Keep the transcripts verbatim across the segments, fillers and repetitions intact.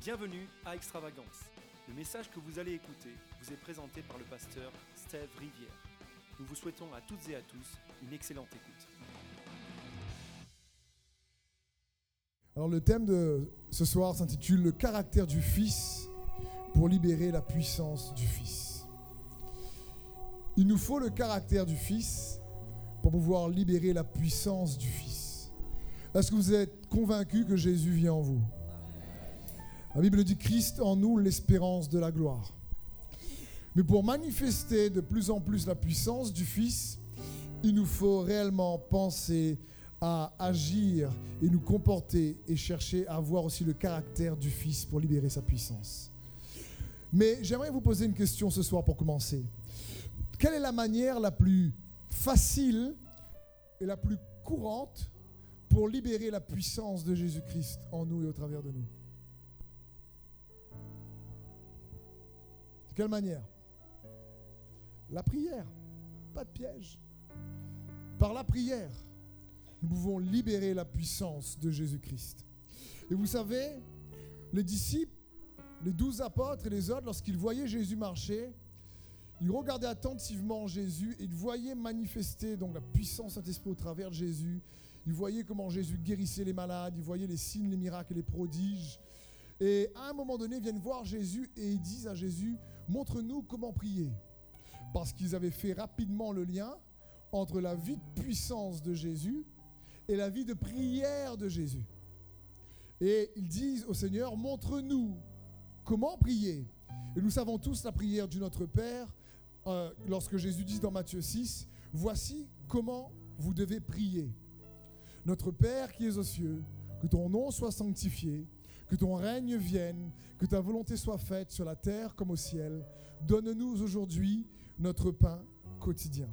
Bienvenue à Extravagance. Le message que vous allez écouter vous est présenté par le pasteur Steve Rivière. Nous vous souhaitons à toutes et à tous une excellente écoute. Alors le thème de ce soir s'intitule « Le caractère du Fils pour libérer la puissance du Fils ». Il nous faut le caractère du Fils pour pouvoir libérer la puissance du Fils. Est-ce que vous êtes convaincus que Jésus vit en vous ? La Bible dit Christ en nous, l'espérance de la gloire. Mais pour manifester de plus en plus la puissance du Fils, il nous faut réellement penser à agir et nous comporter et chercher à avoir aussi le caractère du Fils pour libérer sa puissance. Mais j'aimerais vous poser une question ce soir pour commencer. Quelle est la manière la plus facile et la plus courante pour libérer la puissance de Jésus-Christ en nous et au travers de nous ? De quelle manière ? La prière, pas de piège. Par la prière, nous pouvons libérer la puissance de Jésus-Christ. Et vous savez, les disciples, les douze apôtres et les autres, lorsqu'ils voyaient Jésus marcher, ils regardaient attentivement Jésus et ils voyaient manifester donc la puissance de Saint-Esprit au travers de Jésus. Ils voyaient comment Jésus guérissait les malades, ils voyaient les signes, les miracles et les prodiges. Et à un moment donné, ils viennent voir Jésus et ils disent à Jésus, montre-nous comment prier. Parce qu'ils avaient fait rapidement le lien entre la vie de puissance de Jésus et la vie de prière de Jésus. Et ils disent au Seigneur, montre-nous comment prier. Et nous savons tous la prière du Notre Père, euh, lorsque Jésus dit dans Matthieu six, voici comment vous devez prier. Notre Père qui es aux cieux, que ton nom soit sanctifié, que ton règne vienne, que ta volonté soit faite sur la terre comme au ciel. Donne-nous aujourd'hui notre pain quotidien.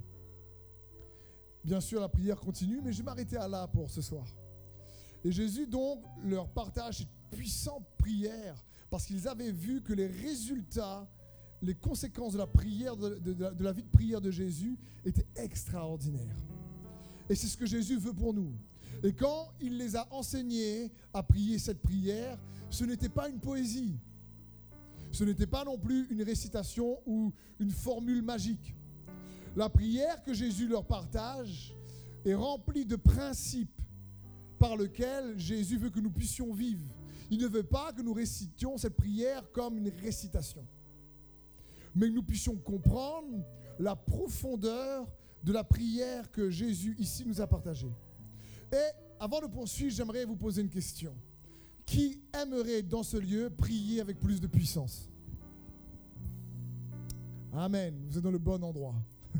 Bien sûr, la prière continue, mais je vais m'arrêter à là pour ce soir. Et Jésus donc leur partage cette puissante prière parce qu'ils avaient vu que les résultats, les conséquences de la prière, de, de, de, de la vie de prière de Jésus étaient extraordinaires. Et c'est ce que Jésus veut pour nous. Et quand il les a enseignés à prier cette prière, ce n'était pas une poésie. Ce n'était pas non plus une récitation ou une formule magique. La prière que Jésus leur partage est remplie de principes par lesquels Jésus veut que nous puissions vivre. Il ne veut pas que nous récitions cette prière comme une récitation, mais que nous puissions comprendre la profondeur de la prière que Jésus ici nous a partagée. Et avant de poursuivre, j'aimerais vous poser une question. Qui aimerait dans ce lieu prier avec plus de puissance ? Amen, vous êtes dans le bon endroit.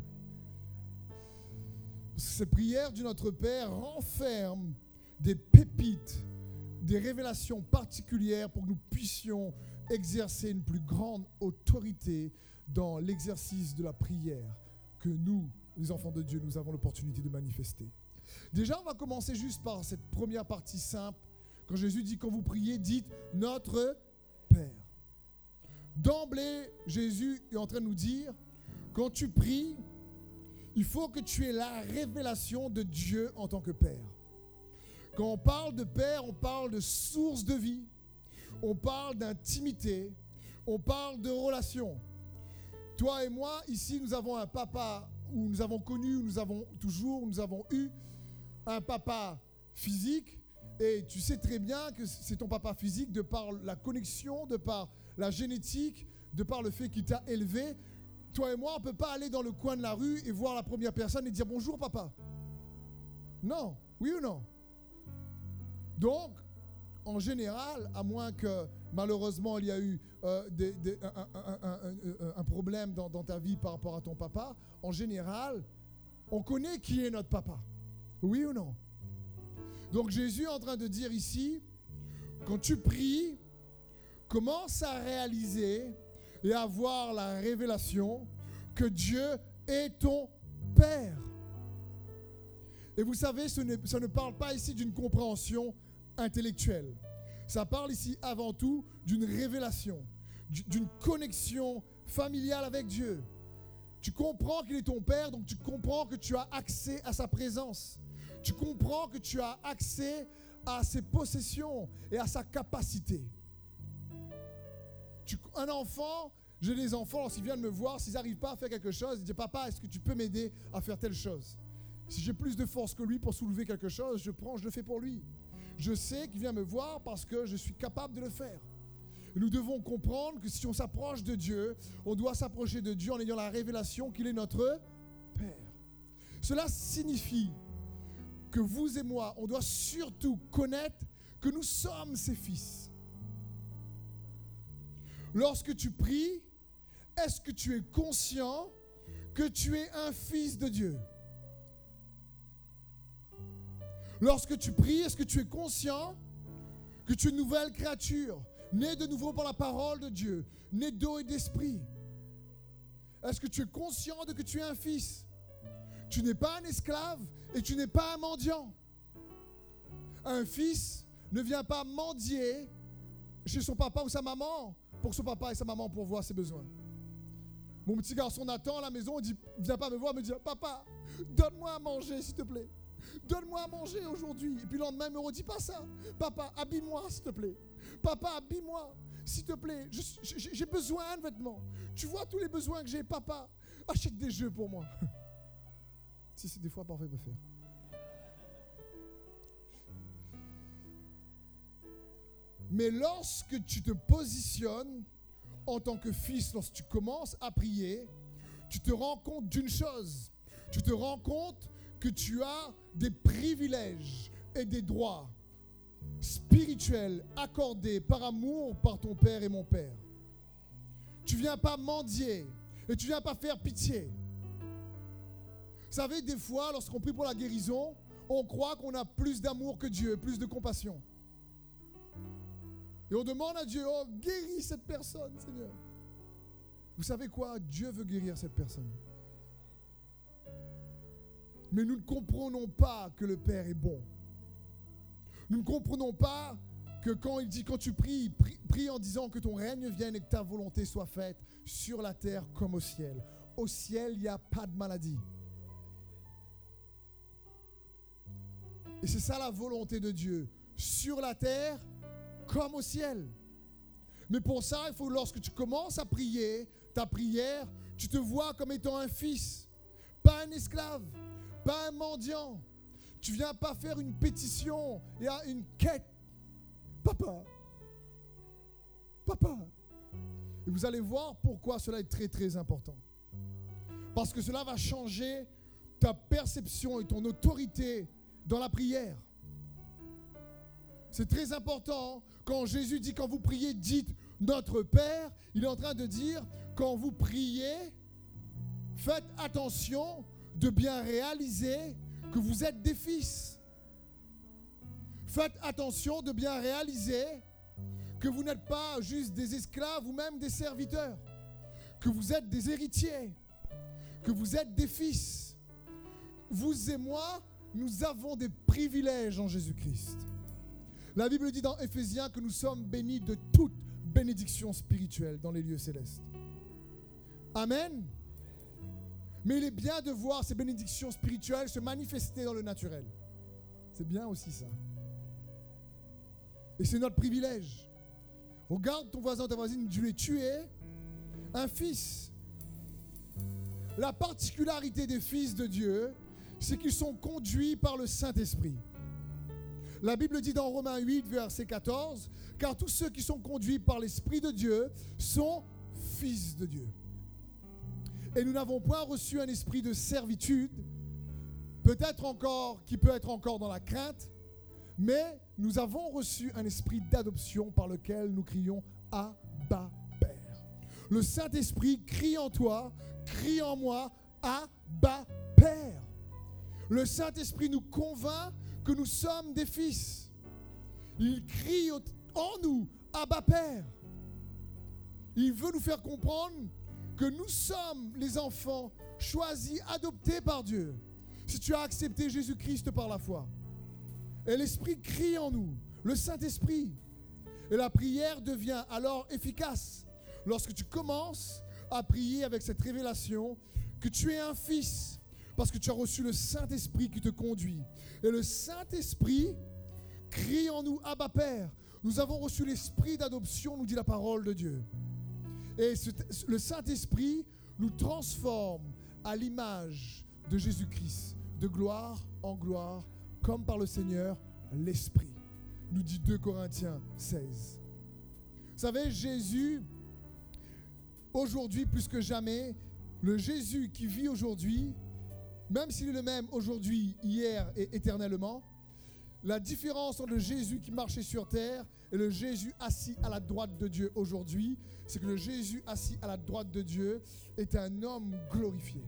Cette prière du Notre Père renferme des pépites, des révélations particulières pour que nous puissions exercer une plus grande autorité dans l'exercice de la prière que nous, les enfants de Dieu, nous avons l'opportunité de manifester. Déjà, on va commencer juste par cette première partie simple. Quand Jésus dit, quand vous priez, dites « Notre Père ». D'emblée, Jésus est en train de nous dire, quand tu pries, il faut que tu aies la révélation de Dieu en tant que Père. Quand on parle de Père, on parle de source de vie, on parle d'intimité, on parle de relation. Toi et moi, ici, nous avons un papa, où nous avons connu, où nous avons toujours, où nous avons eu un papa physique, et tu sais très bien que c'est ton papa physique de par la connexion, de par la génétique, de par le fait qu'il t'a élevé. Toi et moi, on ne peut pas aller dans le coin de la rue et voir la première personne et dire bonjour papa. Non, oui ou non? Donc, en général, à moins que malheureusement il y a eu euh, des, des, un, un, un, un, un problème dans, dans ta vie par rapport à ton papa, en général, on connaît qui est notre papa. Oui ou non? Donc Jésus est en train de dire ici, quand tu pries, commence à réaliser et à avoir la révélation que Dieu est ton Père. Et vous savez, ce ne, ça ne parle pas ici d'une compréhension intellectuelle. Ça parle ici avant tout d'une révélation, d'une connexion familiale avec Dieu. Tu comprends qu'il est ton Père, donc tu comprends que tu as accès à sa présence. Tu comprends que tu as accès à ses possessions et à sa capacité. Tu, un enfant, j'ai des enfants, lorsqu'ils viennent me voir, s'ils n'arrivent pas à faire quelque chose, ils disent « Papa, est-ce que tu peux m'aider à faire telle chose ?» Si j'ai plus de force que lui pour soulever quelque chose, je prends, je le fais pour lui. Je sais qu'il vient me voir parce que je suis capable de le faire. Et nous devons comprendre que si on s'approche de Dieu, on doit s'approcher de Dieu en ayant la révélation qu'il est notre Père. Cela signifie que vous et moi, on doit surtout connaître que nous sommes ses fils. Lorsque tu pries, est-ce que tu es conscient que tu es un fils de Dieu? Lorsque tu pries, est-ce que tu es conscient que tu es une nouvelle créature, née de nouveau par la parole de Dieu, née d'eau et d'esprit? Est-ce que tu es conscient de que tu es un fils? Tu n'es pas un esclave et tu n'es pas un mendiant. Un fils ne vient pas mendier chez son papa ou sa maman pour que son papa et sa maman pourvoient ses besoins. Mon petit garçon Nathan à la maison, il dit, viens pas me voir, me dit, papa, donne-moi à manger s'il te plaît. Donne-moi à manger aujourd'hui. Et puis le lendemain, il me redit pas ça. Papa, habille-moi s'il te plaît. Papa, habille-moi s'il te plaît. Je, je, j'ai besoin de vêtements. Tu vois tous les besoins que j'ai. Papa, achète des jeux pour moi. Si c'est des fois parfait peut faire. Mais lorsque tu te positionnes en tant que fils, lorsque tu commences à prier, tu te rends compte d'une chose. Tu te rends compte que tu as des privilèges et des droits spirituels accordés par amour par ton Père et mon Père. Tu ne viens pas mendier et tu ne viens pas faire pitié. Vous savez, des fois, lorsqu'on prie pour la guérison, on croit qu'on a plus d'amour que Dieu, plus de compassion. Et on demande à Dieu, oh, guéris cette personne, Seigneur. Vous savez quoi? Dieu veut guérir cette personne. Mais nous ne comprenons pas que le Père est bon. Nous ne comprenons pas que quand il dit, quand tu pries, prie, prie en disant que ton règne vienne et que ta volonté soit faite sur la terre comme au ciel. Au ciel, il n'y a pas de maladie. Et c'est ça la volonté de Dieu. Sur la terre comme au ciel. Mais pour ça, il faut, lorsque tu commences à prier, ta prière, tu te vois comme étant un fils, pas un esclave, pas un mendiant. Tu ne viens pas faire une pétition et une quête. Papa, papa. Et vous allez voir pourquoi cela est très très important. Parce que cela va changer ta perception et ton autorité dans la prière. C'est très important. Quand Jésus dit, quand vous priez, dites notre Père, il est en train de dire, quand vous priez, faites attention de bien réaliser que vous êtes des fils. Faites attention de bien réaliser que vous n'êtes pas juste des esclaves ou même des serviteurs, que vous êtes des héritiers, que vous êtes des fils. Vous et moi, nous avons des privilèges en Jésus-Christ. La Bible dit dans Éphésiens que nous sommes bénis de toute bénédiction spirituelle dans les lieux célestes. Amen. Mais il est bien de voir ces bénédictions spirituelles se manifester dans le naturel. C'est bien aussi ça. Et c'est notre privilège. Regarde ton voisin ou ta voisine, dis-lui, tu es un fils. La particularité des fils de Dieu, c'est qu'ils sont conduits par le Saint-Esprit. La Bible dit dans Romains huit, verset quatorze, « Car tous ceux qui sont conduits par l'Esprit de Dieu sont fils de Dieu. » Et nous n'avons point reçu un esprit de servitude, peut-être encore, qui peut être encore dans la crainte, mais nous avons reçu un esprit d'adoption par lequel nous crions « Abba, Père ». Le Saint-Esprit crie en toi, crie en moi « Abba, Père ». Le Saint-Esprit nous convainc que nous sommes des fils. Il crie en nous « Abba, Père ». Il veut nous faire comprendre que nous sommes les enfants choisis, adoptés par Dieu. Si tu as accepté Jésus-Christ par la foi. Et l'Esprit crie en nous, le Saint-Esprit. Et la prière devient alors efficace lorsque tu commences à prier avec cette révélation que tu es un fils parce que tu as reçu le Saint-Esprit qui te conduit. Et le Saint-Esprit crie en nous, Abba Père. Nous avons reçu l'esprit d'adoption, nous dit la parole de Dieu. Et ce, le Saint-Esprit nous transforme à l'image de Jésus-Christ, de gloire en gloire, comme par le Seigneur l'Esprit, nous dit deux Corinthiens seize. Vous savez, Jésus, aujourd'hui plus que jamais, le Jésus qui vit aujourd'hui, même s'il est le même aujourd'hui, hier et éternellement, la différence entre le Jésus qui marchait sur terre et le Jésus assis à la droite de Dieu aujourd'hui, c'est que le Jésus assis à la droite de Dieu est un homme glorifié.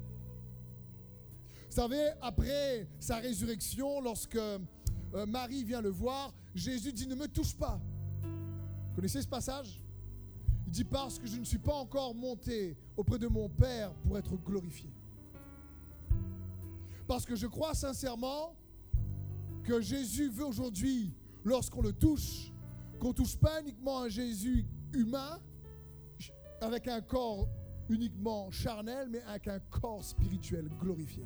Vous savez, après sa résurrection, lorsque euh, Marie vient le voir, Jésus dit « Ne me touche pas ». Vous connaissez ce passage? Il dit « Parce que je ne suis pas encore monté auprès de mon Père pour être glorifié ». Parce que je crois sincèrement que Jésus veut aujourd'hui, lorsqu'on le touche, qu'on ne touche pas uniquement un Jésus humain, avec un corps uniquement charnel, mais avec un corps spirituel glorifié.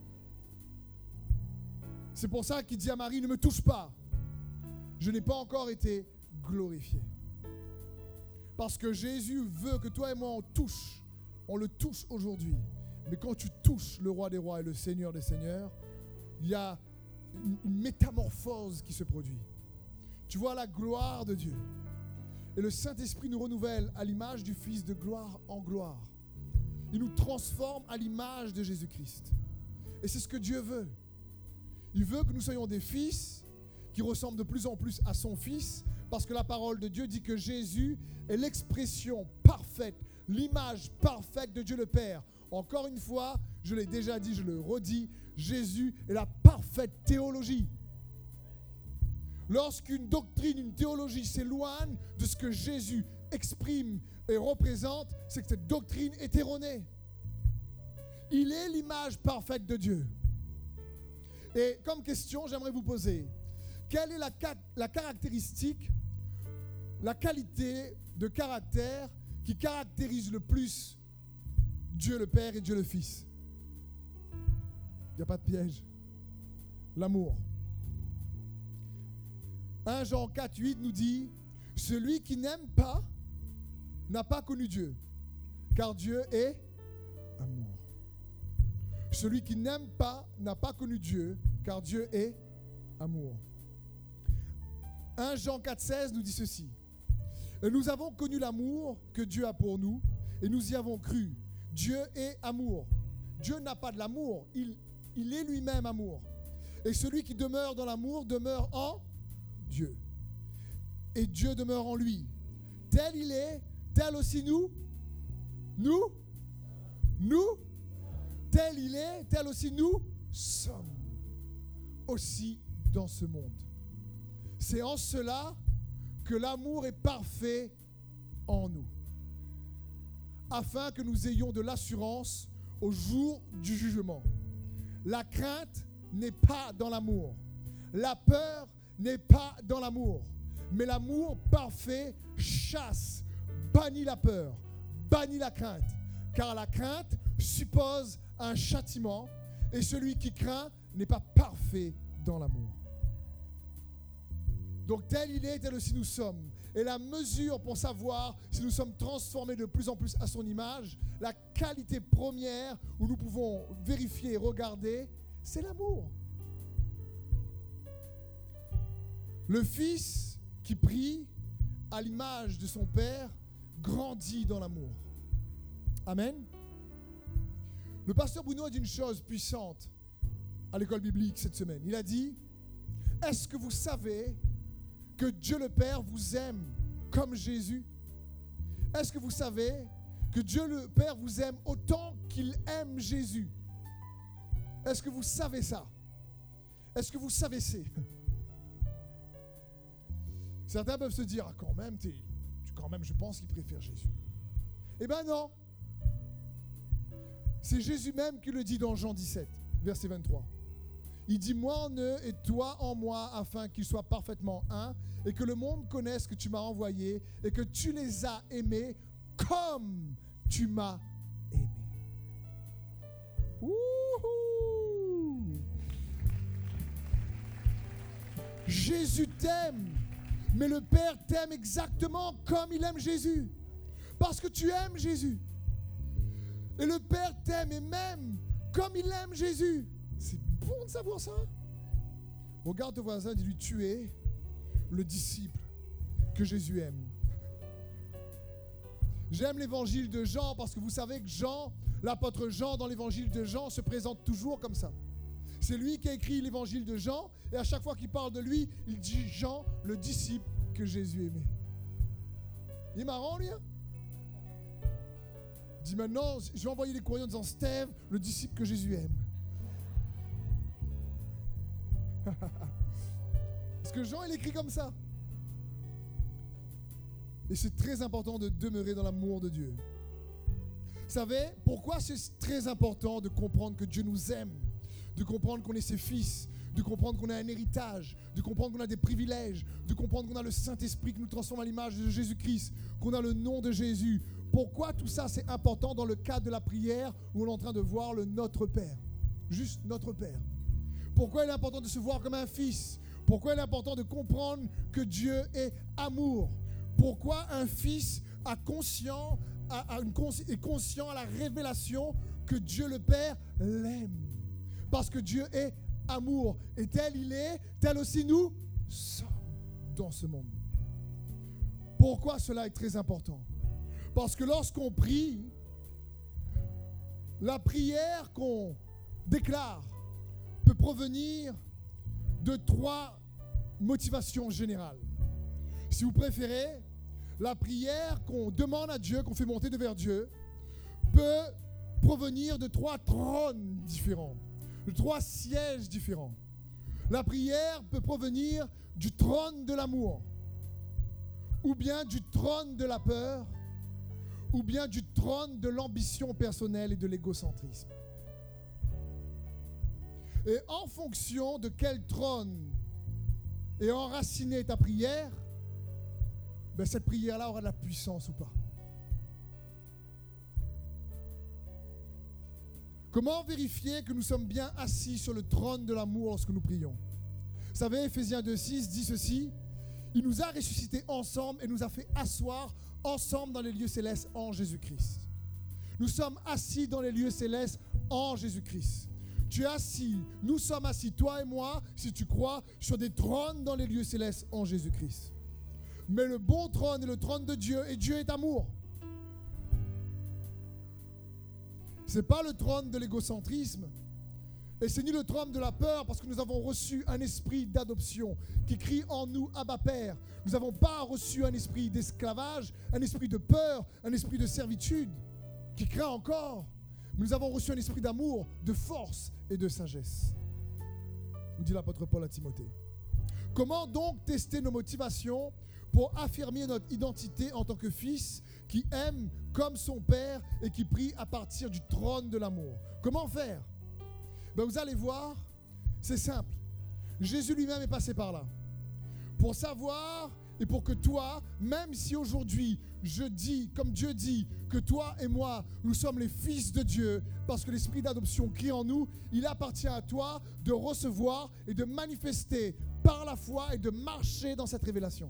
C'est pour ça qu'il dit à Marie, ne me touche pas. Je n'ai pas encore été glorifié. Parce que Jésus veut que toi et moi on touche. On le touche aujourd'hui. Mais quand tu touches le roi des rois et le Seigneur des seigneurs, il y a une, une métamorphose qui se produit. Tu vois la gloire de Dieu. Et le Saint-Esprit nous renouvelle à l'image du Fils de gloire en gloire. Il nous transforme à l'image de Jésus-Christ. Et c'est ce que Dieu veut. Il veut que nous soyons des fils qui ressemblent de plus en plus à son Fils, parce que la parole de Dieu dit que Jésus est l'expression parfaite, l'image parfaite de Dieu le Père. Encore une fois, je l'ai déjà dit, je le redis, Jésus est la parfaite théologie. Lorsqu'une doctrine, une théologie s'éloigne de ce que Jésus exprime et représente, c'est que cette doctrine est erronée. Il est l'image parfaite de Dieu. Et comme question, j'aimerais vous poser, quelle est la, la caractéristique, la qualité de caractère qui caractérise le plus Dieu le Père et Dieu le Fils? Il n'y a pas de piège. L'amour. un Jean quatre, huit nous dit « Celui qui n'aime pas n'a pas connu Dieu, car Dieu est amour. » Celui qui n'aime pas n'a pas connu Dieu, car Dieu est amour. un Jean quatre, seize nous dit ceci. Et nous avons connu l'amour que Dieu a pour nous, et nous y avons cru. Dieu est amour. Dieu n'a pas de l'amour, il, il est lui-même amour. Et celui qui demeure dans l'amour demeure en Dieu. Et Dieu demeure en lui. Tel il est, tel aussi nous, nous, nous, tel il est, tel aussi nous sommes aussi dans ce monde. C'est en cela que l'amour est parfait en nous, afin que nous ayons de l'assurance au jour du jugement. La crainte n'est pas dans l'amour. La peur n'est pas dans l'amour. Mais l'amour parfait chasse, bannit la peur, bannit la crainte. Car la crainte suppose un châtiment, et celui qui craint n'est pas parfait dans l'amour. Donc tel il est, tel aussi nous sommes. Et la mesure pour savoir si nous sommes transformés de plus en plus à son image, la qualité première où nous pouvons vérifier et regarder, c'est l'amour. Le Fils qui prie à l'image de son Père grandit dans l'amour. Amen. Le pasteur Bruno a dit une chose puissante à l'école biblique cette semaine. Il a dit, est-ce que vous savez que Dieu le Père vous aime comme Jésus? Est-ce que vous savez que Dieu le Père vous aime autant qu'il aime Jésus? Est-ce que vous savez ça? Est-ce que vous savez c'est? Certains peuvent se dire, ah, quand même, t'es, quand même, je pense qu'il préfère Jésus. Eh bien non. C'est Jésus même qui le dit dans Jean dix-sept, verset vingt-trois. Il dit, moi en eux et toi en moi, afin qu'ils soient parfaitement un, et que le monde connaisse que tu m'as envoyé, et que tu les as aimés comme tu m'as aimé. Wouhou! Jésus t'aime, mais le Père t'aime exactement comme il aime Jésus. Parce que tu aimes Jésus. Et le Père t'aime et même comme il aime Jésus. C'est bon de savoir ça. Regarde ton voisin et dis-lui, tu es le disciple que Jésus aime. J'aime l'évangile de Jean parce que vous savez que Jean, l'apôtre Jean dans l'évangile de Jean se présente toujours comme ça. C'est lui qui a écrit l'évangile de Jean et à chaque fois qu'il parle de lui, il dit Jean, le disciple que Jésus aimait. Il est marrant lui, hein? Il dit maintenant, je vais envoyer des courriers en disant Steve, le disciple que Jésus aime. Parce que Jean, il écrit comme ça. Et c'est très important de demeurer dans l'amour de Dieu. Vous savez, pourquoi c'est très important de comprendre que Dieu nous aime, de comprendre qu'on est ses fils, de comprendre qu'on a un héritage, de comprendre qu'on a des privilèges, de comprendre qu'on a le Saint-Esprit qui nous transforme à l'image de Jésus-Christ, qu'on a le nom de Jésus. Pourquoi tout ça c'est important dans le cadre de la prière où on est en train de voir le Notre Père, juste Notre Père. Pourquoi il est important de se voir comme un fils? Pourquoi il est important de comprendre que Dieu est amour? Pourquoi un fils a conscient, a, a une cons, est conscient à la révélation que Dieu le Père l'aime? Parce que Dieu est amour. Et tel il est, tel aussi nous sommes dans ce monde. Pourquoi cela est très important? Parce que lorsqu'on prie, la prière qu'on déclare peut provenir de trois motivations générales. Si vous préférez, la prière qu'on demande à Dieu, qu'on fait monter devers Dieu, peut provenir de trois trônes différents, de trois sièges différents. La prière peut provenir du trône de l'amour, ou bien du trône de la peur, ou bien du trône de l'ambition personnelle et de l'égocentrisme. Et en fonction de quel trône est enracinée ta prière, ben cette prière-là aura de la puissance ou pas. Comment vérifier que nous sommes bien assis sur le trône de l'amour lorsque nous prions? Vous savez, Éphésiens deux six dit ceci: il nous a ressuscités ensemble et nous a fait asseoir ensemble dans les lieux célestes en Jésus-Christ. Nous sommes assis dans les lieux célestes en Jésus-Christ. Tu es assis, nous sommes assis, toi et moi, si tu crois, sur des trônes dans les lieux célestes en Jésus-Christ. Mais le bon trône est le trône de Dieu, et Dieu est amour. Ce n'est pas le trône de l'égocentrisme, et ce n'est ni le trône de la peur, parce que nous avons reçu un esprit d'adoption qui crie en nous Abba Père. Nous n'avons pas reçu un esprit d'esclavage, un esprit de peur, un esprit de servitude qui craint encore. Nous avons reçu un esprit d'amour, de force et de sagesse, nous dit l'apôtre Paul à Timothée. Comment donc tester nos motivations pour affirmer notre identité en tant que fils qui aime comme son Père et qui prie à partir du trône de l'amour? Comment faire? Ben vous allez voir, c'est simple. Jésus lui-même est passé par là. Pour savoir et pour que toi, même si aujourd'hui je dis, comme Dieu dit, que toi et moi, nous sommes les fils de Dieu, parce que l'esprit d'adoption crie en nous, il appartient à toi de recevoir et de manifester par la foi et de marcher dans cette révélation.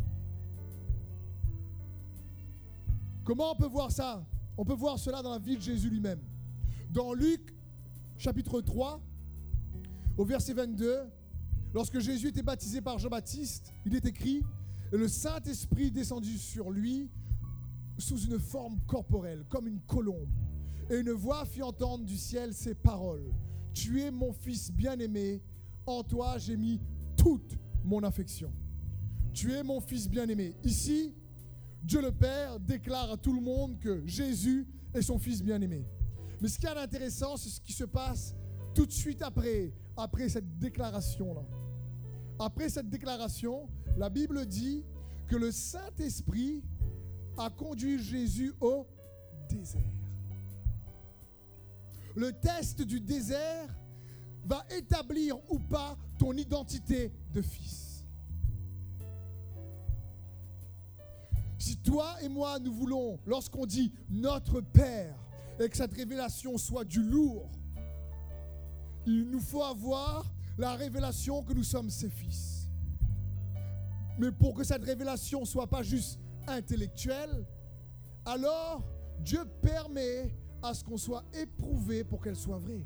Comment on peut voir ça? On peut voir cela dans la vie de Jésus lui-même. Dans Luc, chapitre trois, au verset vingt-deux, lorsque Jésus était baptisé par Jean-Baptiste, il est écrit: et le Saint-Esprit descendit sur lui sous une forme corporelle, comme une colombe. Et une voix fit entendre du ciel ces paroles: tu es mon fils bien-aimé, en toi j'ai mis toute mon affection. Tu es mon fils bien-aimé. Ici, Dieu le Père déclare à tout le monde que Jésus est son fils bien-aimé. Mais ce qui est intéressant, c'est ce qui se passe tout de suite après, après cette déclaration-là. Après cette déclaration, la Bible dit que le Saint-Esprit a conduit Jésus au désert. Le test du désert va établir ou pas ton identité de fils. Si toi et moi, nous voulons, lorsqu'on dit notre Père, et que cette révélation soit du lourd, il nous faut avoir la révélation que nous sommes ses fils. Mais pour que cette révélation ne soit pas juste intellectuelle, alors Dieu permet à ce qu'on soit éprouvé pour qu'elle soit vraie.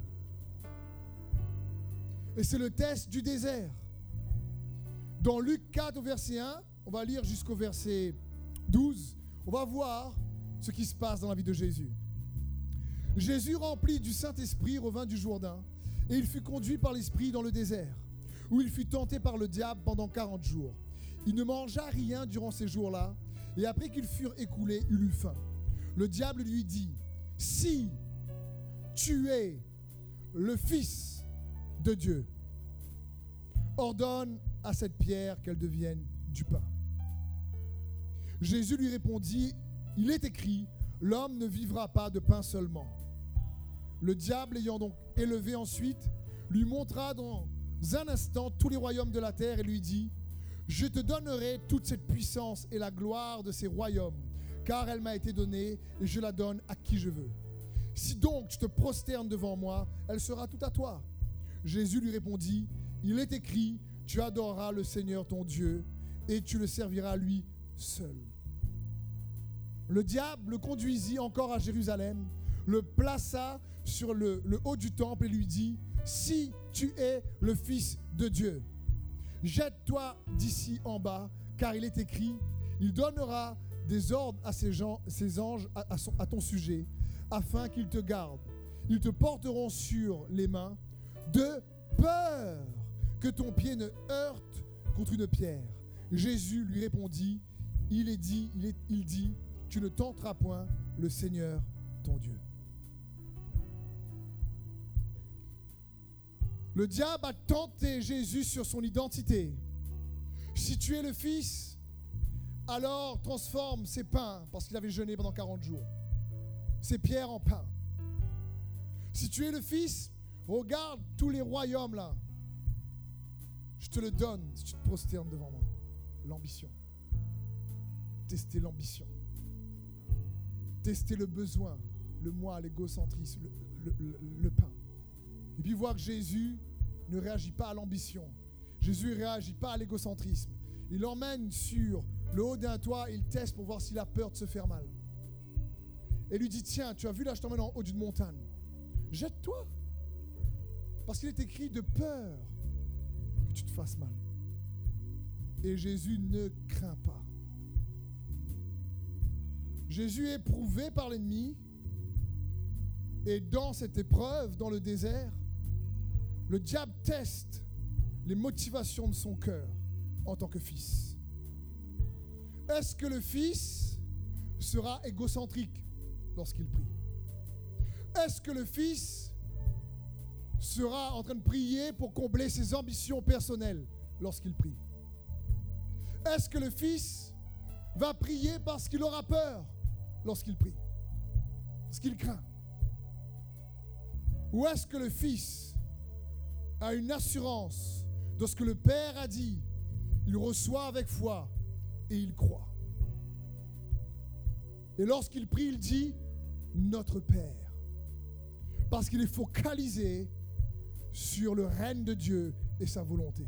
Et c'est le test du désert. Dans Luc quatre au verset un, on va lire jusqu'au verset douze, on va voir ce qui se passe dans la vie de Jésus. Jésus, rempli du Saint-Esprit, revint du Jourdain, et il fut conduit par l'Esprit dans le désert, où il fut tenté par le diable pendant quarante jours. Il ne mangea rien durant ces jours-là, et après qu'ils furent écoulés, il eut faim. Le diable lui dit, « Si tu es le Fils de Dieu, ordonne à cette pierre qu'elle devienne du pain. » Jésus lui répondit, « Il est écrit, l'homme ne vivra pas de pain seulement. » Le diable, ayant donc élevé ensuite, lui montra dans un instant tous les royaumes de la terre et lui dit, « Je te donnerai toute cette puissance et la gloire de ces royaumes, car elle m'a été donnée et je la donne à qui je veux. Si donc tu te prosternes devant moi, elle sera toute à toi. » Jésus lui répondit, « Il est écrit, tu adoreras le Seigneur ton Dieu et tu le serviras lui seul. » Le diable le conduisit encore à Jérusalem, le plaça sur le, le haut du temple et lui dit, « Si tu es le Fils de Dieu, jette-toi d'ici en bas, car il est écrit, il donnera des ordres à ses, gens, ses anges à, à, son, à ton sujet, afin qu'ils te gardent. Ils te porteront sur les mains, de peur que ton pied ne heurte contre une pierre. » Jésus lui répondit, il est dit, il, est, il dit, tu ne tenteras point le Seigneur ton Dieu. Le diable a tenté Jésus sur son identité. Si tu es le Fils, alors transforme ces pains, parce qu'il avait jeûné pendant quarante jours, ces pierres en pain. Si tu es le Fils, regarde tous les royaumes là. Je te le donne si tu te prosternes devant moi. L'ambition. Tester l'ambition. Tester le besoin, le moi, l'égocentrisme, le, le, le, le pain. Et puis voir que Jésus ne réagit pas à l'ambition. Jésus ne réagit pas à l'égocentrisme. Il l'emmène sur le haut d'un toit, il teste pour voir s'il a peur de se faire mal. Et lui dit, tiens, tu as vu là, je t'emmène en haut d'une montagne. Jette-toi. Parce qu'il est écrit de peur que tu te fasses mal. Et Jésus ne craint pas. Jésus est éprouvé par l'ennemi. Et dans cette épreuve, dans le désert, le diable teste les motivations de son cœur en tant que fils. Est-ce que le fils sera égocentrique lorsqu'il prie? Est-ce que le fils sera en train de prier pour combler ses ambitions personnelles lorsqu'il prie? Est-ce que le fils va prier parce qu'il aura peur lorsqu'il prie? Parce qu'il craint? Ou est-ce que le fils a une assurance de ce que le Père a dit? Il reçoit avec foi et il croit. Et lorsqu'il prie, il dit « Notre Père ». Parce qu'il est focalisé sur le règne de Dieu et sa volonté.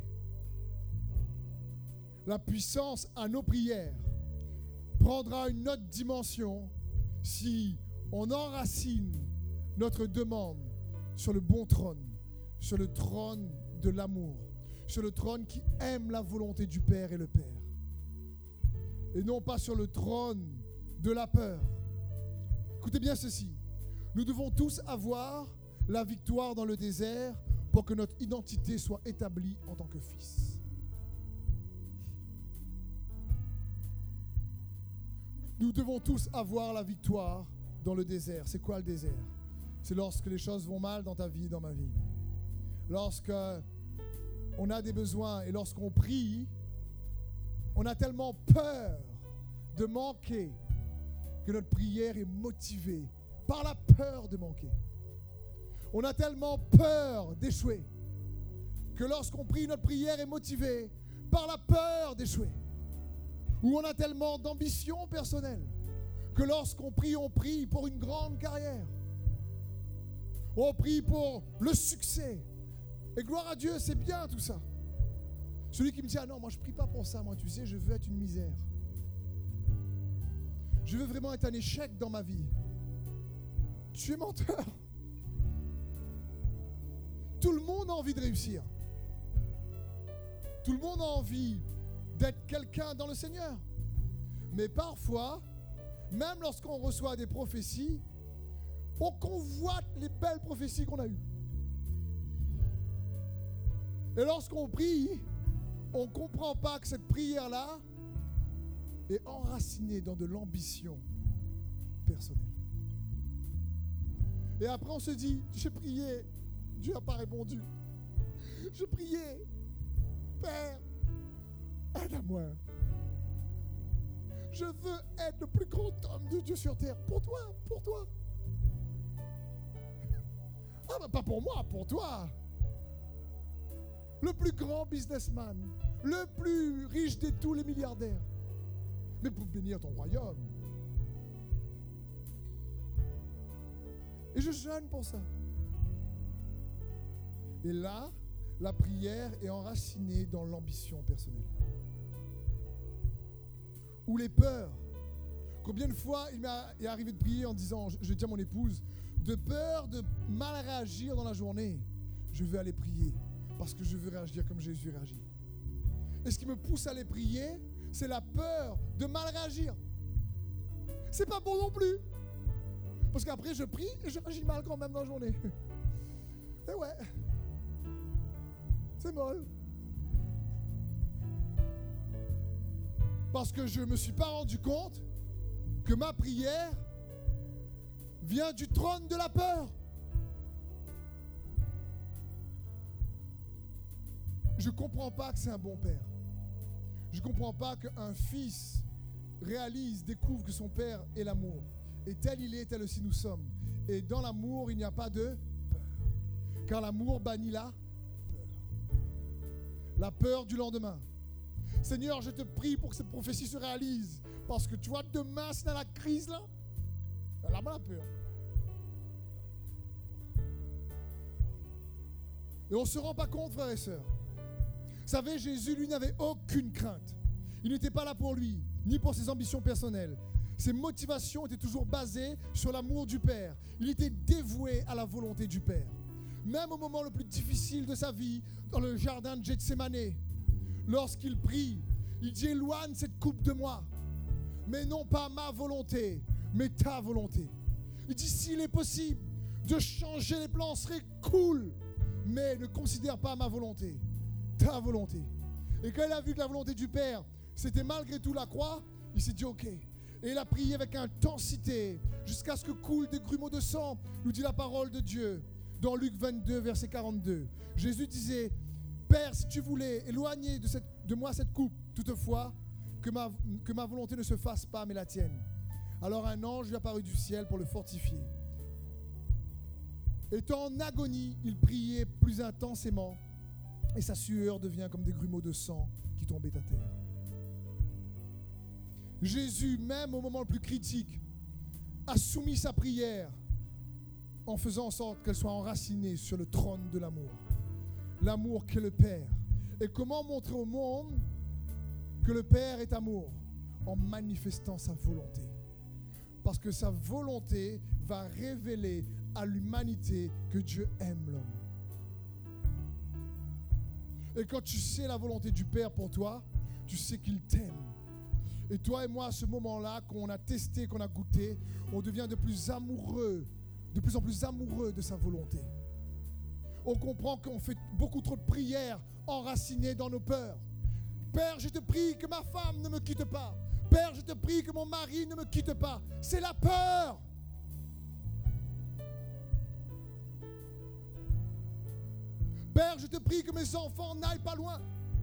La puissance à nos prières prendra une autre dimension si on enracine notre demande sur le bon trône, sur le trône de l'amour, sur le trône qui aime la volonté du Père et le Père. Et non pas sur le trône de la peur. Écoutez bien ceci. Nous devons tous avoir la victoire dans le désert pour que notre identité soit établie en tant que fils. Nous devons tous avoir la victoire dans le désert. C'est quoi le désert? C'est lorsque les choses vont mal dans ta vie, dans ma vie. Lorsque on a des besoins et lorsqu'on prie, on a tellement peur de manquer que notre prière est motivée par la peur de manquer. On a tellement peur d'échouer que lorsqu'on prie, notre prière est motivée par la peur d'échouer. Ou on a tellement d'ambition personnelle que lorsqu'on prie, on prie pour une grande carrière. On prie pour le succès. Et gloire à Dieu, c'est bien tout ça. Celui qui me dit, ah non, moi je ne prie pas pour ça, moi tu sais, je veux être une misère. je veux vraiment être un échec dans ma vie, tu es menteur. Tout le monde a envie de réussir. Tout le monde a envie d'être quelqu'un dans le Seigneur. Mais parfois, même lorsqu'on reçoit des prophéties, on convoite les belles prophéties qu'on a eues. Et lorsqu'on prie, on ne comprend pas que cette prière-là est enracinée dans de l'ambition personnelle. Et après on se dit, j'ai prié, Dieu n'a pas répondu. Je priais, Père, aide-moi. Je veux être le plus grand homme de Dieu sur terre. Pour toi, pour toi. Ah ben pas pour moi, pour toi. Le plus grand businessman, le plus riche de tous les milliardaires. Mais pour bénir ton royaume. Et je jeûne pour ça. Et là, la prière est enracinée dans l'ambition personnelle. Ou les peurs. Combien de fois il m'est arrivé de prier en disant, je, je dis à mon épouse, de peur de mal réagir dans la journée, je veux aller prier parce que je veux réagir comme Jésus réagit. Et ce qui me pousse à aller prier, c'est la peur de mal réagir. C'est pas bon non plus. Parce qu'après je prie et je réagis mal quand même dans la journée. Et ouais, c'est molle. Parce que je ne me suis pas rendu compte que ma prière vient du trône de la peur. Je ne comprends pas que c'est un bon père. Je ne comprends pas qu'un fils réalise, découvre que son père est l'amour. Et tel il est, tel aussi nous sommes. Et dans l'amour, il n'y a pas de peur. Car l'amour bannit la peur. La peur du lendemain. Seigneur, je te prie pour que cette prophétie se réalise. Parce que tu vois, demain, c'est dans la crise là. Là-bas, la peur. Et on ne se rend pas compte, frères et sœurs. Vous savez, Jésus, lui, n'avait aucune crainte. Il n'était pas là pour lui, ni pour ses ambitions personnelles. Ses motivations étaient toujours basées sur l'amour du Père. Il était dévoué à la volonté du Père. Même au moment le plus difficile de sa vie, dans le jardin de Gethsémanée, lorsqu'il prie, il dit « Éloigne cette coupe de moi, mais non pas ma volonté, mais ta volonté. » Il dit « S'il est possible de changer les plans, ce serait cool, mais ne considère pas ma volonté, ta volonté. » Et quand il a vu que la volonté du Père, c'était malgré tout la croix, il s'est dit « Ok ». Et il a prié avec intensité jusqu'à ce que coulent des grumeaux de sang, nous dit la parole de Dieu dans Luc vingt-deux, verset quarante-deux. Jésus disait « Père, si tu voulais éloigner de, cette, de moi cette coupe, toutefois, que ma, que ma volonté ne se fasse pas, mais la tienne. » Alors un ange lui apparut du ciel pour le fortifier. Étant en agonie, il priait plus intensément et sa sueur devient comme des grumeaux de sang qui tombaient à terre. Jésus, même au moment le plus critique, a soumis sa prière en faisant en sorte qu'elle soit enracinée sur le trône de l'amour. L'amour qu'est le Père. Et comment montrer au monde que le Père est amour? En manifestant sa volonté. Parce que sa volonté va révéler à l'humanité que Dieu aime l'homme. Et quand tu sais la volonté du Père pour toi, tu sais qu'il t'aime. Et toi et moi, à ce moment-là, qu'on a testé, qu'on a goûté, on devient de plus amoureux, de plus en plus amoureux de sa volonté. On comprend qu'on fait beaucoup trop de prières enracinées dans nos peurs. Père, je te prie que ma femme ne me quitte pas. Père, je te prie que mon mari ne me quitte pas. C'est la peur. Père, je te prie que mes enfants n'aillent pas loin.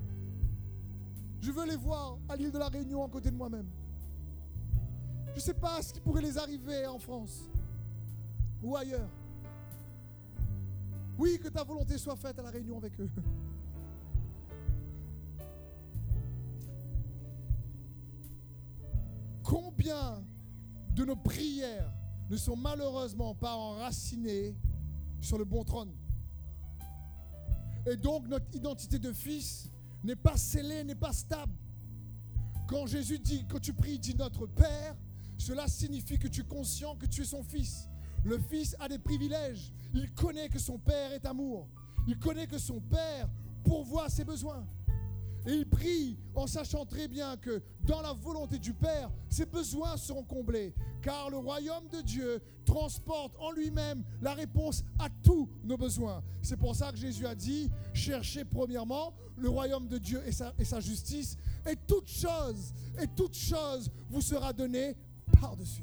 Je veux les voir à l'île de la Réunion à côté de moi-même. Je ne sais pas ce qui pourrait les arriver en France ou ailleurs. Oui, que ta volonté soit faite à la Réunion avec eux. Combien de nos prières ne sont malheureusement pas enracinées sur le bon trône? Et donc notre identité de fils n'est pas scellée, n'est pas stable. Quand Jésus dit, quand tu pries, dis notre Père, Cela signifie que tu es conscient que tu es son fils. Le fils a des privilèges. Il connaît que son père est amour. Il connaît que son père pourvoit ses besoins. Et il prie en sachant très bien que dans la volonté du Père, ses besoins seront comblés. Car le royaume de Dieu transporte en lui-même la réponse à tous nos besoins. C'est pour ça que Jésus a dit, cherchez premièrement le royaume de Dieu et sa, et sa justice, et toute chose, et toute chose vous sera donnée par-dessus.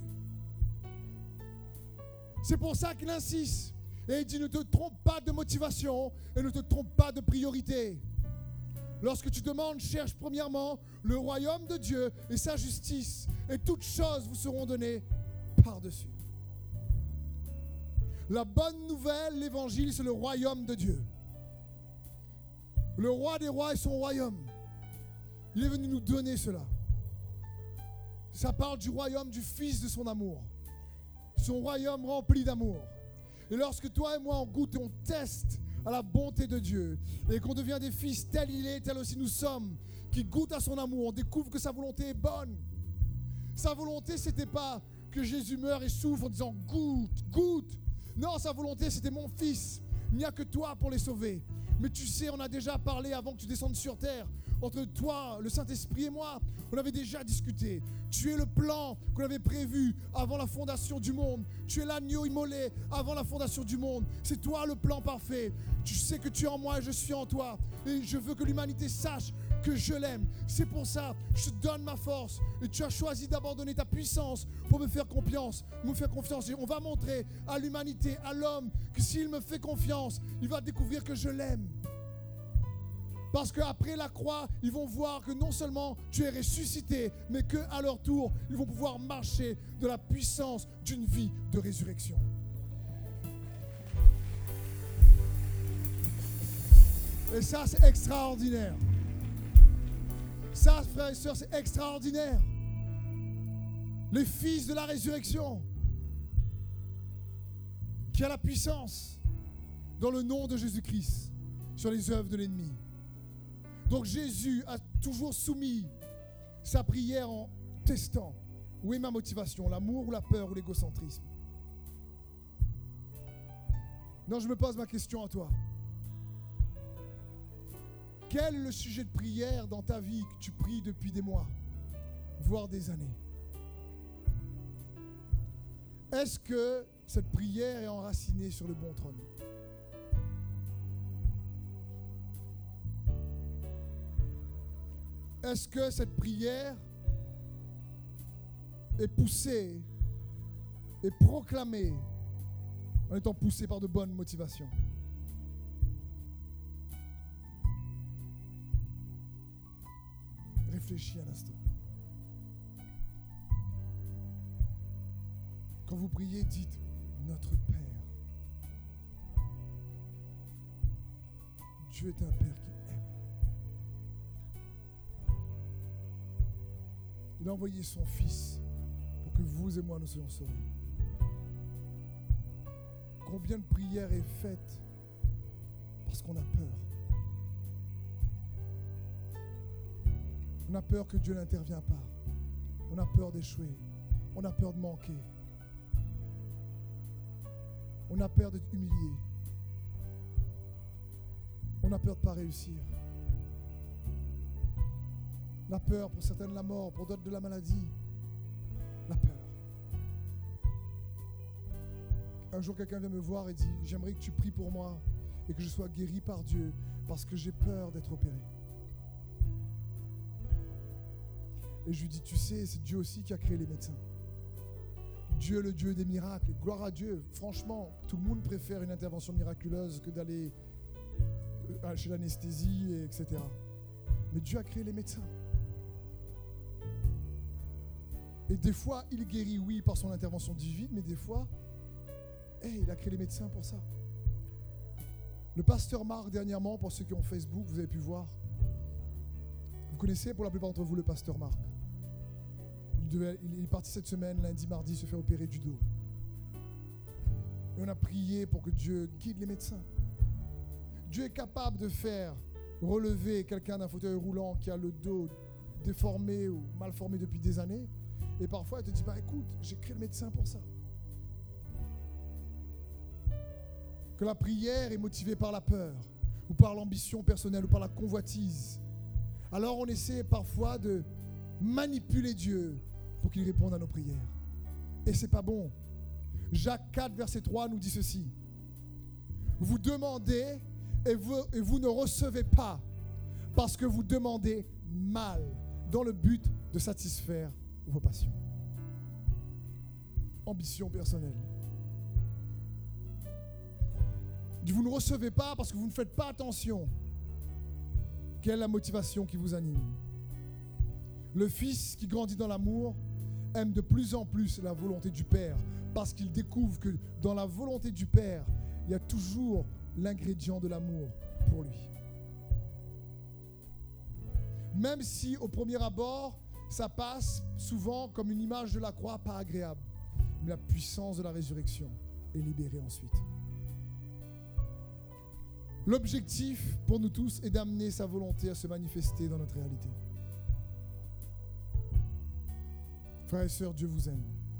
C'est pour ça qu'il insiste. Et il dit, ne te trompe pas de motivation et ne te trompe pas de priorité. Lorsque tu demandes, cherche premièrement le royaume de Dieu et sa justice, et toutes choses vous seront données par-dessus. La bonne nouvelle, l'évangile, c'est le royaume de Dieu. Le roi des rois et son royaume. Il est venu nous donner cela. Ça parle du royaume du Fils de son amour. Son royaume rempli d'amour. Et lorsque toi et moi on goûte et on teste à la bonté de Dieu et qu'on devient des fils tel il est, tel aussi nous sommes, qui goûtent à son amour, on découvre que sa volonté est bonne. Sa volonté, c'était pas que Jésus meure et souffre en disant goûte, goûte. Non, sa volonté, c'était mon fils. Il n'y a que toi pour les sauver. Mais tu sais, on a déjà parlé avant que tu descendes sur terre. Entre toi, le Saint-Esprit et moi, on avait déjà discuté. Tu es le plan qu'on avait prévu avant la fondation du monde. Tu es l'agneau immolé avant la fondation du monde. C'est toi le plan parfait. Tu sais que tu es en moi et je suis en toi. Et je veux que l'humanité sache que je l'aime. C'est pour ça que je te donne ma force. Et tu as choisi d'abandonner ta puissance pour me faire confiance. Me faire confiance. Et on va montrer à l'humanité, à l'homme, que s'il me fait confiance, il va découvrir que je l'aime. Parce qu'après la croix, ils vont voir que non seulement tu es ressuscité, mais qu'à leur tour, ils vont pouvoir marcher de la puissance d'une vie de résurrection. Et ça, c'est extraordinaire. Ça, frères et sœurs, c'est extraordinaire. Les fils de la résurrection, qui a la puissance dans le nom de Jésus-Christ sur les œuvres de l'ennemi. Donc Jésus a toujours soumis sa prière en testant où est ma motivation, l'amour ou la peur ou l'égocentrisme. Non, je me pose ma question à toi. Quel est le sujet de prière dans ta vie que tu pries depuis des mois, voire des années? Est-ce que cette prière est enracinée sur le bon trône? Est-ce que cette prière est poussée et proclamée en étant poussée par de bonnes motivations? Réfléchis un instant. Quand vous priez, dites notre Père. Dieu est un Père qui aime. Il a envoyé son Fils pour que vous et moi nous soyons sauvés. Combien de prières est faite parce qu'on a peur? On a peur que Dieu n'intervienne pas. On a peur d'échouer. On a peur de manquer. On a peur d'être humilié. On a peur de ne pas réussir. La peur, pour certaines la mort, pour d'autres de la maladie. La peur. Un jour, quelqu'un vient me voir et dit « J'aimerais que tu pries pour moi et que je sois guéri par Dieu parce que j'ai peur d'être opéré. » Et je lui dis « Tu sais, c'est Dieu aussi qui a créé les médecins. Dieu, le Dieu des miracles. Et gloire à Dieu. Franchement, tout le monde préfère une intervention miraculeuse que d'aller chez l'anesthésie, et etc. Mais Dieu a créé les médecins. Et des fois, il guérit, oui, par son intervention divine, mais des fois, hey, il a créé les médecins pour ça. Le pasteur Marc, dernièrement, pour ceux qui ont Facebook, vous avez pu voir. Vous connaissez pour la plupart d'entre vous le pasteur Marc. Il, devait, il est parti cette semaine, lundi, mardi, se faire opérer du dos. Et on a prié pour que Dieu guide les médecins. Dieu est capable de faire relever quelqu'un d'un fauteuil roulant qui a le dos déformé ou mal formé depuis des années. Et parfois, elle te dit, bah écoute, j'ai créé le médecin pour ça. Que la prière est motivée par la peur, ou par l'ambition personnelle, ou par la convoitise. Alors on essaie parfois de manipuler Dieu pour qu'il réponde à nos prières. Et c'est pas bon. Jacques quatre, verset trois nous dit ceci. Vous demandez et vous, et vous ne recevez pas parce que vous demandez mal dans le but de satisfaire vos passions. Ambition personnelle. Vous ne recevez pas parce que vous ne faites pas attention. Quelle est la motivation qui vous anime? Le fils qui grandit dans l'amour aime de plus en plus la volonté du Père parce qu'il découvre que dans la volonté du Père, il y a toujours l'ingrédient de l'amour pour lui. Même si au premier abord, ça passe souvent comme une image de la croix pas agréable, mais la puissance de la résurrection est libérée ensuite. L'objectif pour nous tous est d'amener sa volonté à se manifester dans notre réalité. Frères et sœurs, Dieu vous aime.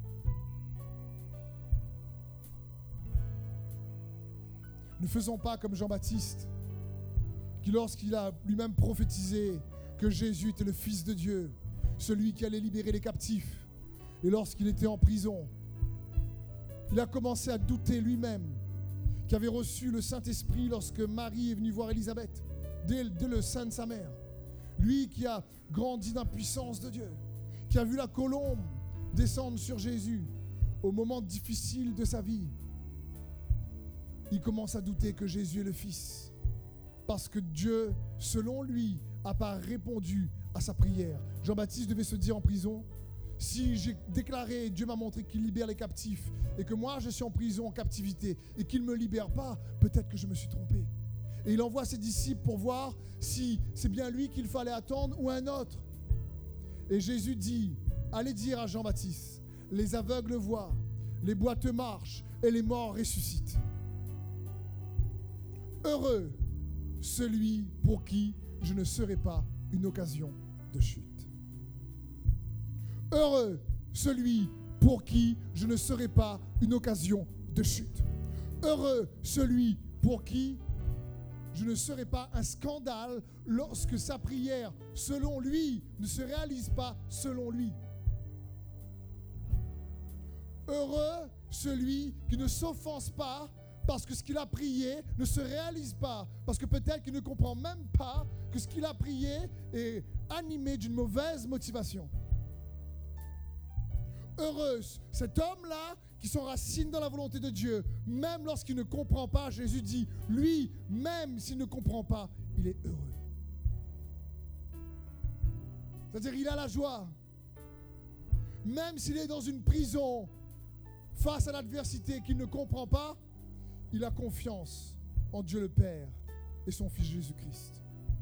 Ne faisons pas comme Jean-Baptiste, qui lorsqu'il a lui-même prophétisé que Jésus était le Fils de Dieu, celui qui allait libérer les captifs, et lorsqu'il était en prison, il a commencé à douter lui-même qui avait reçu le Saint-Esprit lorsque Marie est venue voir Élisabeth, dès, dès le sein de sa mère. Lui qui a grandi dans la puissance de Dieu, qui a vu la colombe descendre sur Jésus au moment difficile de sa vie. Il commence à douter que Jésus est le Fils, parce que Dieu, selon lui, n'a pas répondu à sa prière. Jean-Baptiste devait se dire en prison, si j'ai déclaré, Dieu m'a montré qu'il libère les captifs, et que moi je suis en prison, en captivité, et qu'il ne me libère pas, peut-être que je me suis trompé. Et il envoie ses disciples pour voir si c'est bien lui qu'il fallait attendre ou un autre. Et Jésus dit, allez dire à Jean-Baptiste, les aveugles voient, les boiteux marchent, et les morts ressuscitent. Heureux celui pour qui je ne serai pas une occasion de chute. Heureux celui pour qui je ne serai pas une occasion de chute. Heureux celui pour qui je ne serai pas un scandale lorsque sa prière, selon lui, ne se réalise pas selon lui. Heureux celui qui ne s'offense pas parce que ce qu'il a prié ne se réalise pas, parce que peut-être qu'il ne comprend même pas que ce qu'il a prié est animé d'une mauvaise motivation. Heureux cet homme-là qui s'enracine dans la volonté de Dieu, même lorsqu'il ne comprend pas. Jésus dit, lui, même s'il ne comprend pas, il est heureux. C'est-à-dire, il a la joie. Même s'il est dans une prison, face à l'adversité qu'il ne comprend pas, il a confiance en Dieu le Père et son Fils Jésus-Christ.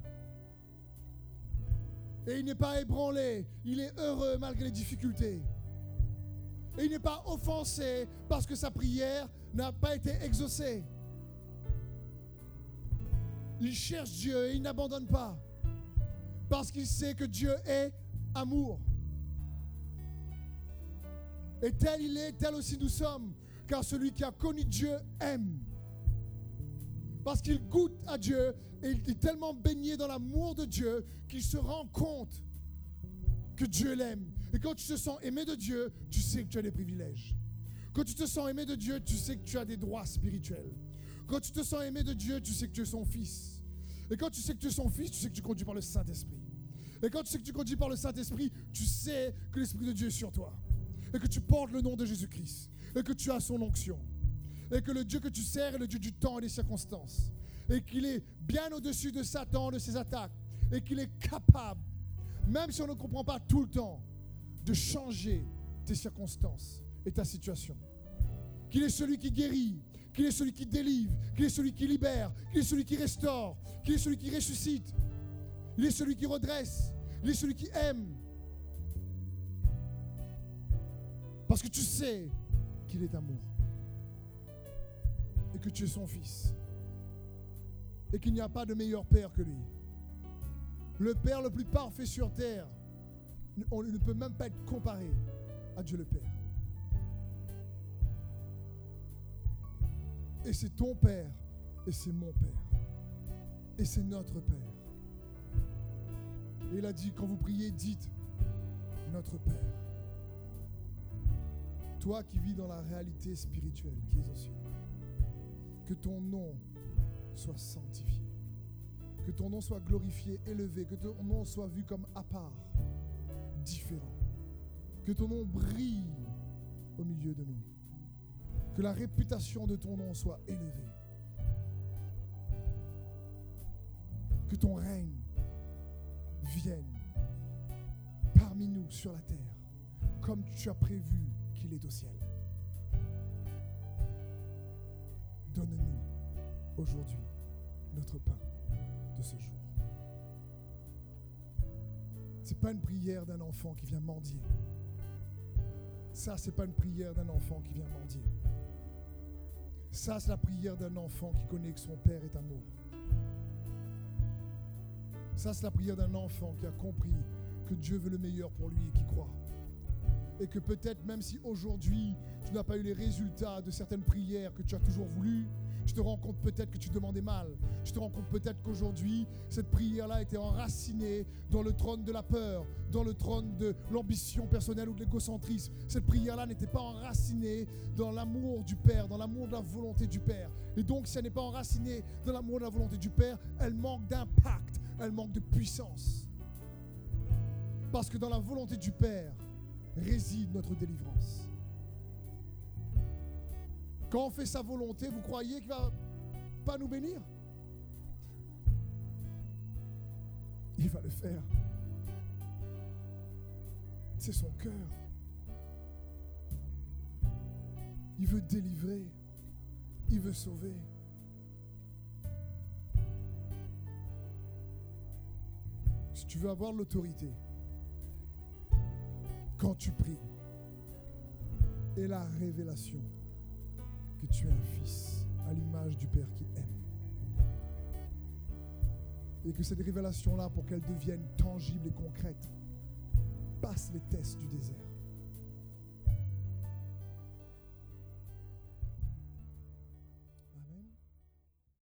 Et il n'est pas ébranlé, il est heureux malgré les difficultés. Et il n'est pas offensé parce que sa prière n'a pas été exaucée. Il cherche Dieu et il n'abandonne pas. Parce qu'il sait que Dieu est amour. Et tel il est, tel aussi nous sommes. Car celui qui a connu Dieu aime. Parce qu'il goûte à Dieu et il est tellement baigné dans l'amour de Dieu qu'il se rend compte que Dieu l'aime. Et quand tu te sens aimé de Dieu, tu sais que tu as des privilèges. Quand tu te sens aimé de Dieu, tu sais que tu as des droits spirituels. Quand tu te sens aimé de Dieu, tu sais que tu es son fils. Et quand tu sais que tu es son fils, tu sais que tu conduis par le Saint-Esprit. Et quand tu sais que tu conduis par le Saint-Esprit, tu sais que l'Esprit de Dieu est sur toi. Et que tu portes le nom de Jésus-Christ. Et que tu as son onction. Et que le Dieu que tu sers est le Dieu du temps et des circonstances. Et qu'il est bien au-dessus de Satan, de ses attaques. Et qu'il est capable, même si on ne comprend pas tout le temps, de changer tes circonstances et ta situation. Qu'il est celui qui guérit, qu'il est celui qui délivre, qu'il est celui qui libère, qu'il est celui qui restaure, qu'il est celui qui ressuscite. Il est celui qui redresse, il est celui qui aime. Parce que tu sais qu'il est amour. Et que tu es son fils. Et qu'il n'y a pas de meilleur père que lui. Le père le plus parfait sur terre, on ne peut même pas être comparé. à Dieu le Père. Et c'est ton Père, et c'est mon Père, et c'est notre Père. Et il a dit, quand vous priez, dites notre Père. Toi qui vis dans la réalité spirituelle qui est aux cieux, que ton nom soit sanctifié, que ton nom soit glorifié, élevé, que ton nom soit vu comme à part, différent, que ton nom brille au milieu de nous, que la réputation de ton nom soit élevée, que ton règne vienne parmi nous sur la terre, comme tu as prévu qu'il est au ciel. Donne-nous aujourd'hui notre pain de ce jour. Ce n'est pas une prière d'un enfant qui vient mendier. Ça, ce n'est pas une prière d'un enfant qui vient mendier. Ça, c'est la prière d'un enfant qui connaît que son Père est amour. Ça, c'est la prière d'un enfant qui a compris que Dieu veut le meilleur pour lui et qui croit. Et que peut-être, même si aujourd'hui, tu n'as pas eu les résultats de certaines prières que tu as toujours voulu, tu te rends compte peut-être que tu demandais mal. Tu te rends compte peut-être qu'aujourd'hui, cette prière-là était enracinée dans le trône de la peur, dans le trône de l'ambition personnelle ou de l'égocentrisme. Cette prière-là n'était pas enracinée dans l'amour du Père, dans l'amour de la volonté du Père. Et donc, si elle n'est pas enracinée dans l'amour de la volonté du Père, elle manque d'impact, elle manque de puissance. Parce que dans la volonté du Père réside notre délivrance. Quand on fait sa volonté, vous croyez qu'il ne va pas nous bénir? Il va le faire. C'est son cœur. Il veut délivrer. Il veut sauver. Si tu veux avoir l'autorité, quand tu pries, et la révélation que tu es un fils à l'image du Père qui aime. Et que cette révélation-là, pour qu'elle devienne tangible et concrète, passe les tests du désert.